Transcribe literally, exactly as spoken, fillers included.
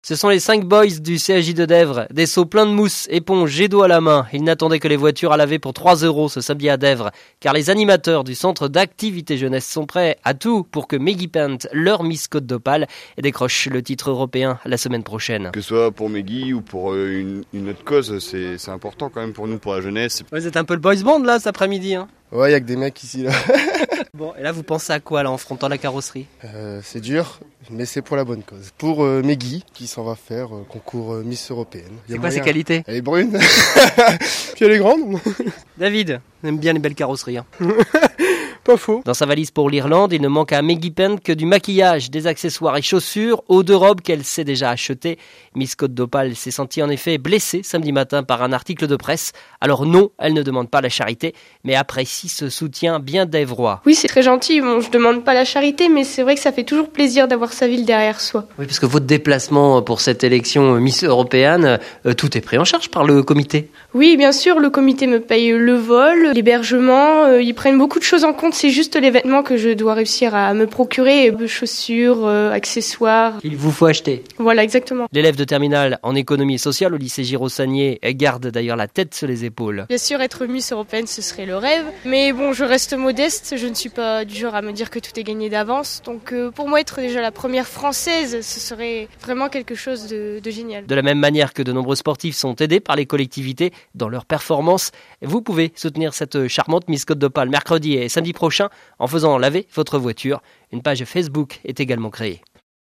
Ce sont les cinq boys du C A J de Dèvres, des seaux pleins de mousse, éponges, jet d'eau à la main. Ils n'attendaient que les voitures à laver pour trois euros ce samedi à Dèvres, car les animateurs du centre d'activité jeunesse sont prêts à tout pour que Meggy Paint, leur Miss Côte d'Opale, décroche le titre européen la semaine prochaine. Que ce soit pour Meggy ou pour une, une autre cause, c'est, c'est important quand même pour nous, pour la jeunesse. Vous êtes un peu le boys band là cet après-midi, hein? Ouais, il y a que des mecs ici là. Bon, et là vous pensez à quoi là en frontant la carrosserie? euh, C'est dur, mais c'est pour la bonne cause. Pour euh, Meggy, qui s'en va faire euh, concours euh, Miss Européenne. C'est quoi ses qualités? Elle est brune, puis elle est grande. David, on aime bien les belles carrosseries. Hein. Pas faux. Dans sa valise pour l'Irlande, il ne manque à Meggy Paint que du maquillage, des accessoires et chaussures, eau de robe qu'elle sait déjà acheter. Miss Côte d'Opale s'est sentie en effet blessée samedi matin par un article de presse. Alors non, elle ne demande pas la charité, mais apprécie ce soutien bien d'Évrois. Oui, c'est très gentil. Bon, je demande pas la charité, mais c'est vrai que ça fait toujours plaisir d'avoir sa ville derrière soi. Oui, parce que votre déplacement pour cette élection Miss Européenne, euh, tout est pris en charge par le comité. Oui, bien sûr, le comité me paye le vol, l'hébergement, euh, ils prennent beaucoup de choses en compte. C'est juste les vêtements que je dois réussir à me procurer, chaussures, euh, accessoires. Il vous faut acheter. Voilà, exactement. L'élève de terminale en économie sociale au lycée Giraud-Sagnier garde d'ailleurs la tête sur les épaules. Bien sûr, être Miss Européenne, ce serait le rêve. Mais bon, je reste modeste. Je ne suis pas du genre à me dire que tout est gagné d'avance. Donc euh, pour moi, être déjà la première française, ce serait vraiment quelque chose de, de génial. De la même manière que de nombreux sportifs sont aidés par les collectivités dans leurs performances, vous pouvez soutenir cette charmante Miss Côte d'Opale mercredi et samedi prochain en faisant laver votre voiture. Une page Facebook est également créée.